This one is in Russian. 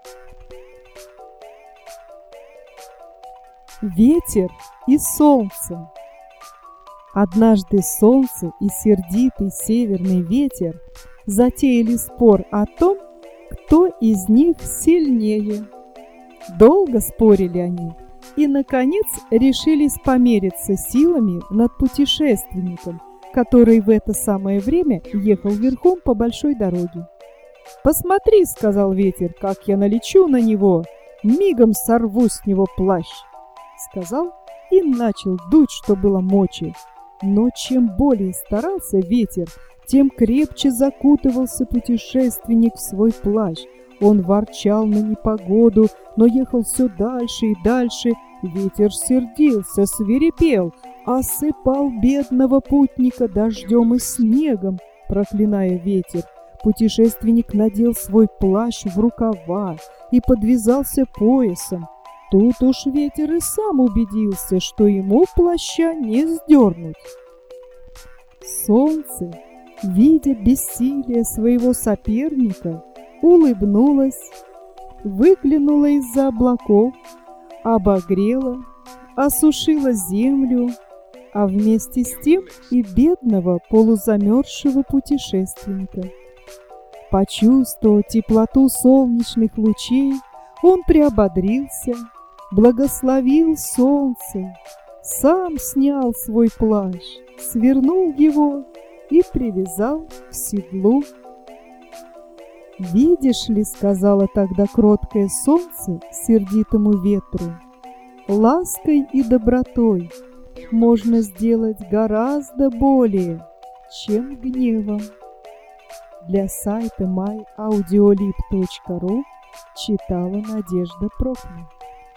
Ветер и солнце. Однажды солнце и сердитый северный ветер затеяли спор о том, кто из них сильнее. Долго спорили они и, наконец, решились помериться силами над путешественником, который в это самое время ехал верхом по большой дороге. «Посмотри, — сказал ветер, — как я налечу на него, мигом сорву с него плащ», — сказал и начал дуть, что было мочи. Но чем более старался ветер, тем крепче закутывался путешественник в свой плащ. Он ворчал на непогоду, но ехал все дальше и дальше. Ветер сердился, свирепел, осыпал бедного путника дождем и снегом, проклиная ветер. Путешественник надел свой плащ в рукава и подвязался поясом. Тут уж ветер и сам убедился, что ему плаща не сдернуть. Солнце, видя бессилие своего соперника, улыбнулось, выглянуло из-за облаков, обогрело, осушило землю, а вместе с тем и бедного полузамерзшего путешественника. Почувствовав теплоту солнечных лучей, он приободрился, благословил солнце, сам снял свой плащ, свернул его и привязал к седлу. «Видишь ли, — сказала тогда кроткое солнце сердитому ветру, — лаской и добротой можно сделать гораздо более, чем гневом». Для сайта myaudioLib.ru читала Надежда Прокна.